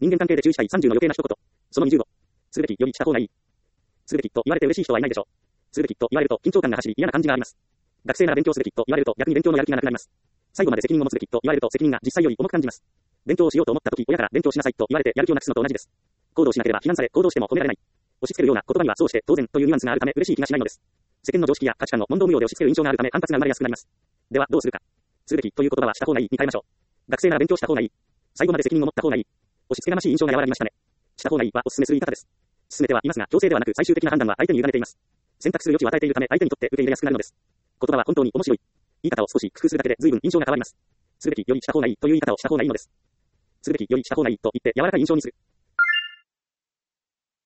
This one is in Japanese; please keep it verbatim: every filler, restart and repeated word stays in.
人間関係で注意したいさんじゅうの余計な一言。そのにじゅうご。するべきよりした方がいい。するべきと言われて嬉しい人はいないでしょう。するべきと言われると緊張感が走り嫌な感じがあります。学生なら勉強すべきと言われると逆に勉強のやる気がなくなります。最後まで責任を持つべきと言われると責任が実際より重く感じます。勉強をしようと思った時親から勉強しなさいと言われてやる気をなくすのと同じです。行動しなければ非難され行動しても褒められない。押し付けるような言葉にはそうして当然というニュアンスがあるため嬉しい気がしないのです。世間の常識や価値観の問答無用で押し付ける印象があるため反発が生まれやすくなります。ではどうするか。するべきという言葉はした方がいいに変えましょう。学生なら勉強した方がいい。最後まで責任を持った方がいい。押し付けがましい印象が和らぎましたね。した方がいいはお勧めする言い方です。進めてはいますが強制ではなく最終的な判断は相手に委ねています。選択する余地を与えているため相手にとって受け入れやすくなるのです。言葉は本当に面白い。言い方を少し工夫するだけで随分印象が変わります。するべきよりした方がいいという言い方をした方がいいのです。するべきよりした方がいいと言って柔らかい印象にする。